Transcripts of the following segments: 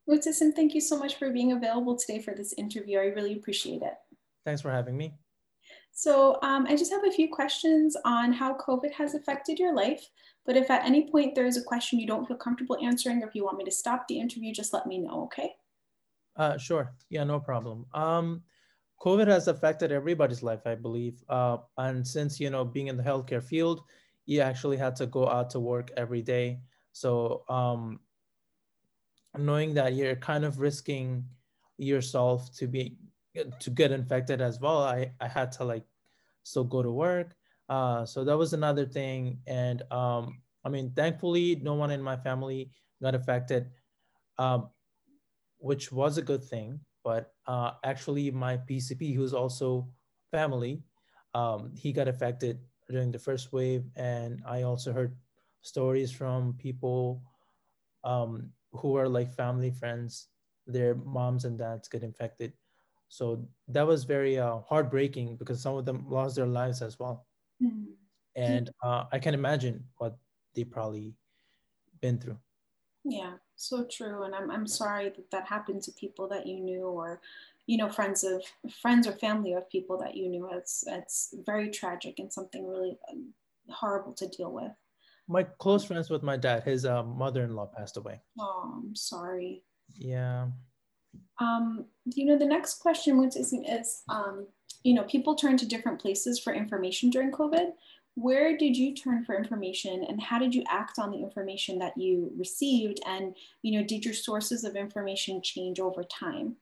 Mutasim, thank you so much for being available today for this interview. I really appreciate it. Thanks for having me. So I just have a few questions on how COVID has affected your life. But if at any point there is a question you don't feel comfortable answering, or if you want me to stop the interview, just let me know, okay? Sure. Yeah, no problem. COVID has affected everybody's life, I believe. And since, being in the healthcare field, you actually had to go out to work every day. So knowing that you're kind of risking yourself to get infected as well, I had to like still go to work. So that was another thing. And I mean, thankfully, no one in my family got affected. Um, which was a good thing. But actually, my PCP, who's also family, he got affected during the first wave. And I also heard stories from people who are like family friends, their moms and dads get infected. So that was very heartbreaking because some of them lost their lives as well. Mhm. And I can imagine what they probably been through. Yeah, so true. And I'm sorry that that happened to people that you knew, or friends or family of people that you knew. It's very tragic and something really horrible to deal with. My close friends with my dad, his mother-in-law passed away. Oh, I'm sorry. Yeah. The next question is, people turn to different places for information during COVID. Where did you turn for information, and how did you act on the information that you received? And, did your sources of information change over time?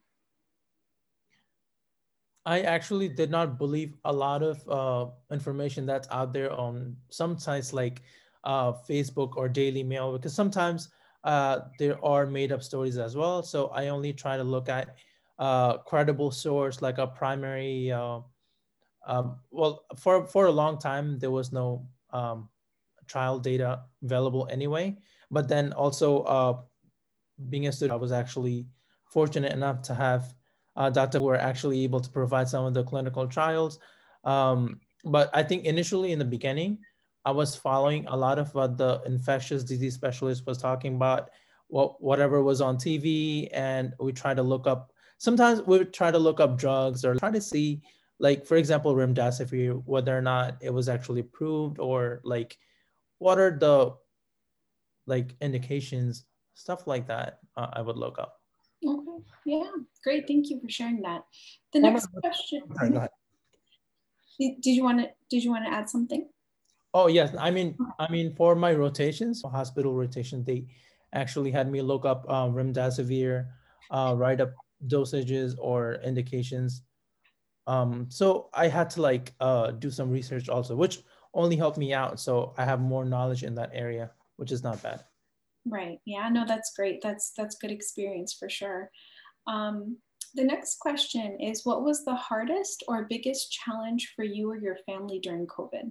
I actually did not believe a lot of information that's out there on some sites like Facebook or Daily Mail, because sometimes there are made up stories as well. So I only try to look at credible source, like a primary. Well, for a long time there was no trial data available anyway. But then also being a student, I was actually fortunate enough to have doctors who were actually able to provide some of the clinical trials. But I think initially in the beginning, I was following a lot of what the infectious disease specialist was talking about, whatever was on TV, and we try to look up. Sometimes we would try to look up drugs or try to see, like for example, remdesivir, whether or not it was actually approved, or like what are the like indications, stuff like that. I would look up. Okay, yeah, great. Thank you for sharing that. The For my, next question. sorry, go ahead. Did you want to add something? Oh yes, I mean for my rotations, hospital rotation, they actually had me look up remdesivir, write up dosages or indications. So I had to like do some research also, which only helped me out. So I have more knowledge in that area, which is not bad. Right. Yeah, no, that's great. That's good experience for sure. Um, the next question is, what was the hardest or biggest challenge for you or your family during COVID?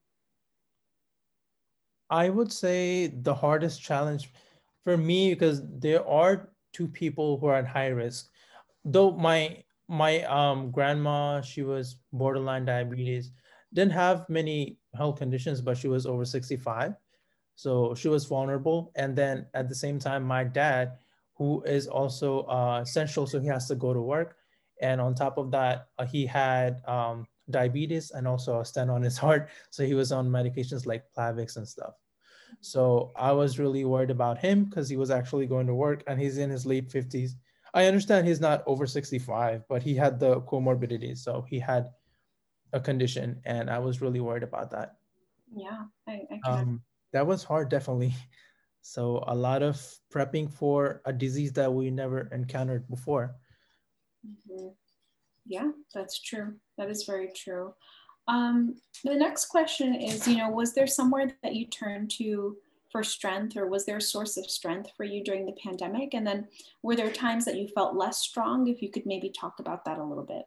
I would say the hardest challenge for me, because there are two people who are at high risk. Though my grandma, she was borderline diabetes, didn't have many health conditions, but she was over 65. So she was vulnerable. And then at the same time, my dad, who is also essential, so he has to go to work. And on top of that, he had diabetes and also a stent on his heart. So he was on medications like Plavix and stuff. So I was really worried about him because he was actually going to work and he's in his late 50s. I understand he's not over 65, but he had the comorbidities. So he had a condition and I was really worried about that. Yeah, I can. Um, that was hard, definitely. So a lot of prepping for a disease that we never encountered before. Mhm. Yeah, that's true. That is very true. The next question is, was there somewhere that you turned to for strength, or was there a source of strength for you during the pandemic? And then were there times that you felt less strong? If you could maybe talk about that a little bit.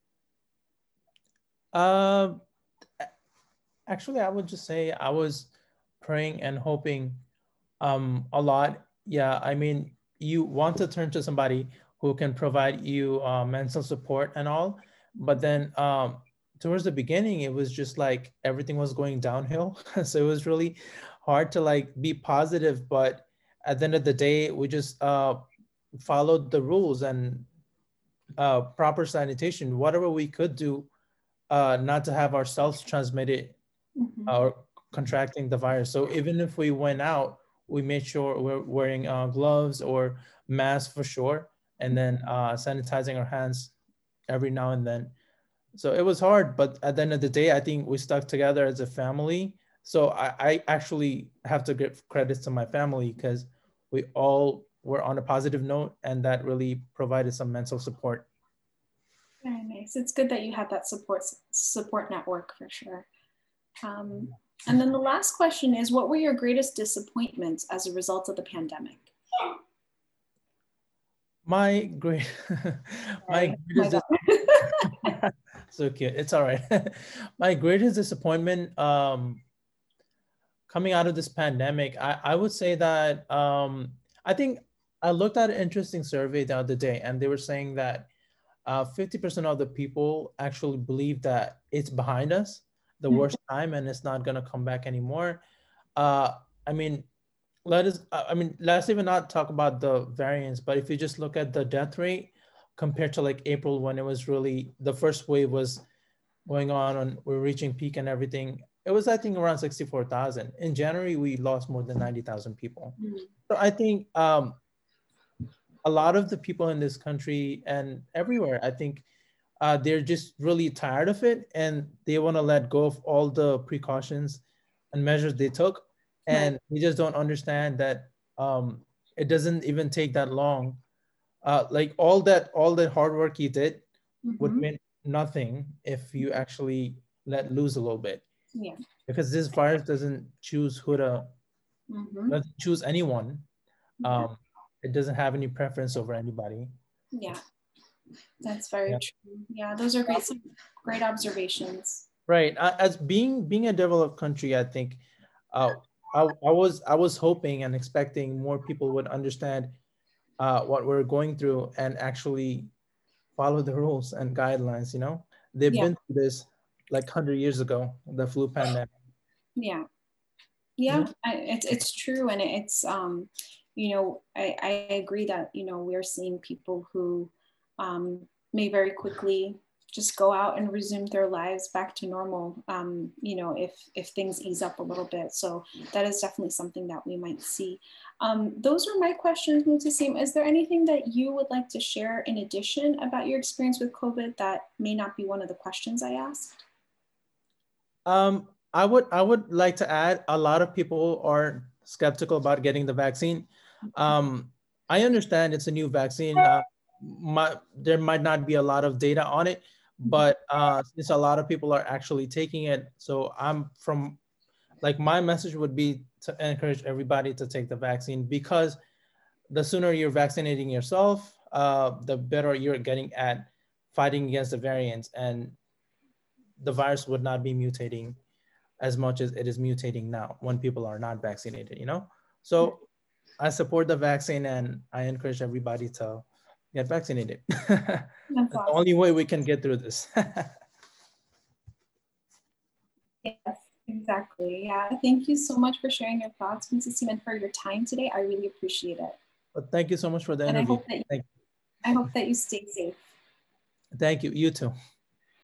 Uh, Actually, I would just say I was praying and hoping a lot. Yeah, I mean, you want to turn to somebody who can provide you mental support and all, but then towards the beginning, it was just like everything was going downhill. So it was really hard to like be positive. But at the end of the day, we just followed the rules and proper sanitation, whatever we could do, not to have ourselves transmitted or contracting the virus. So even if we went out, we made sure we're wearing gloves or masks for sure, and then sanitizing our hands every now and then. So it was hard, but at the end of the day, I think we stuck together as a family. So I actually have to give credits to my family because we all were on a positive note, and that really provided some mental support. Very nice. It's good that you had that support network for sure. And then the last question is, what were your greatest disappointments as a result of the pandemic? My great, my greatest, so cute. It's all right. My greatest disappointment coming out of this pandemic, I would say that I think I looked at an interesting survey the other day, and they were saying that 50% of the people actually believe that it's behind us, the worst time, and it's not going to come back anymore. I mean, let's even not talk about the variants, but if you just look at the death rate compared to like April, when it was really, the first wave was going on and we're reaching peak and everything, it was, I think, around 64,000. In January, we lost more than 90,000 people. So I think a lot of the people in this country and everywhere, I think they're just really tired of it, and they want to let go of all the precautions and measures they took. And we just don't understand that it doesn't even take that long. Like all that hard work you did would mean nothing if you actually let loose a little bit. Yeah. Because this virus doesn't choose who to, doesn't choose anyone. It doesn't have any preference over anybody. Yeah, that's very true. Yeah, those are great observations. Right. As being a developed country, I think I was hoping and expecting more people would understand what we're going through and actually follow the rules and guidelines. You know, they've been through this like 100 years ago, the flu pandemic. Yeah, it's true, and it's you know, I agree that, you know, we're seeing people who may very quickly just go out and resume their lives back to normal, you know, if things ease up a little bit. So that is definitely something that we might see. Those are my questions, Muhtasim. Is there anything that you would like to share in addition about your experience with COVID that may not be one of the questions I asked? I would like to add, a lot of people are skeptical about getting the vaccine. I understand it's a new vaccine. There might not be a lot of data on it, but since a lot of people are actually taking it, so my message would be to encourage everybody to take the vaccine, because the sooner you're vaccinating yourself, the better you're getting at fighting against the variants, and the virus would not be mutating as much as it is mutating now when people are not vaccinated, you know? So I support the vaccine, and I encourage everybody to get vaccinated. That's awesome. The only way we can get through this. Yes, exactly. Yeah, thank you so much for sharing your thoughts, Muhtasim, and for your time today. I really appreciate it. Well, thank you so much for the interview. I hope that you stay safe. Thank you. You too.